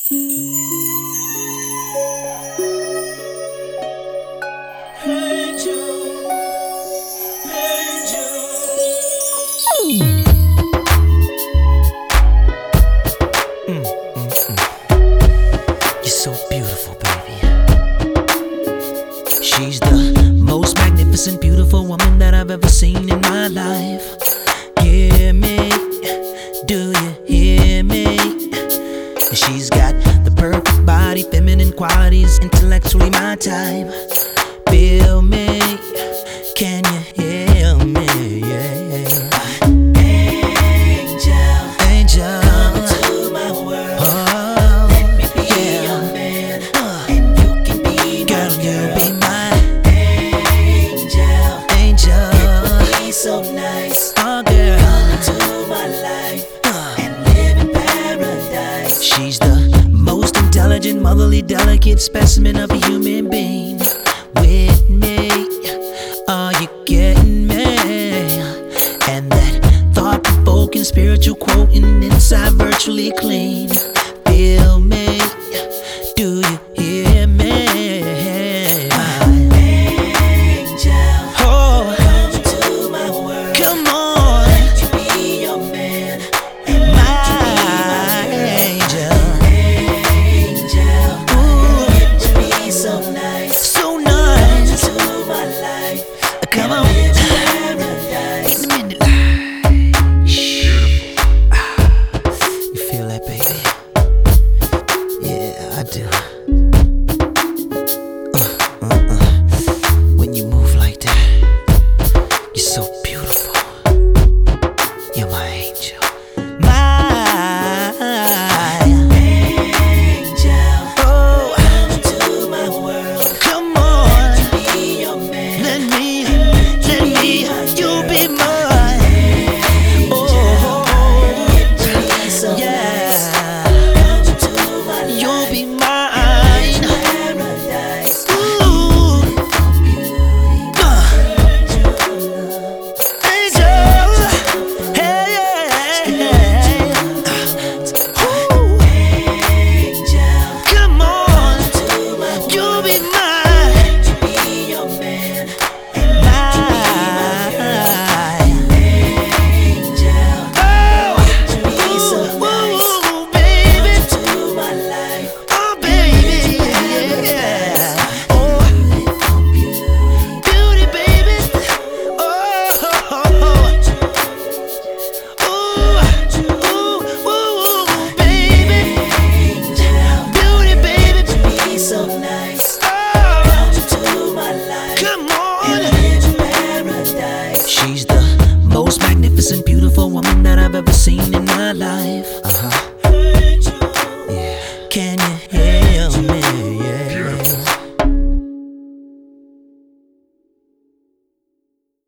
You're so beautiful, baby. She's the most magnificent, beautiful woman that I've ever seen in my life. Hear me, do you hear me? She's got the perfect body, feminine qualities, intellectually my type. Feel me, can you hear me? Yeah. Angel, come into my world. Oh, let me be your man, and you can be my girl. Be my angel. It would be so nice. Oh, girl, come into my life and live in paradise. She's the most intelligent, motherly, delicate specimen of a human being. With me, are you getting me? And that thought-provoking, spiritual quoting inside virtually clean. Feel me, do you hear me? My angel, oh, come to my world. Come on, let you be your man, and my angel. Ooh, it would be so nice, so nice. Come to my life, come on. Paradise. In a minute. You feel that, baby? Yeah, I do. When you move like that, you're so beautiful. You're my angel. My angel. Oh, come to my world. Come on. Let me be your man. Let me, you be mine. Oh, yeah. You'll be mine. Ooh, angel, hey, yeah. Ooh, come on, you'll be mine. She's the most magnificent, beautiful woman that I've ever seen in my life. Yeah. Can you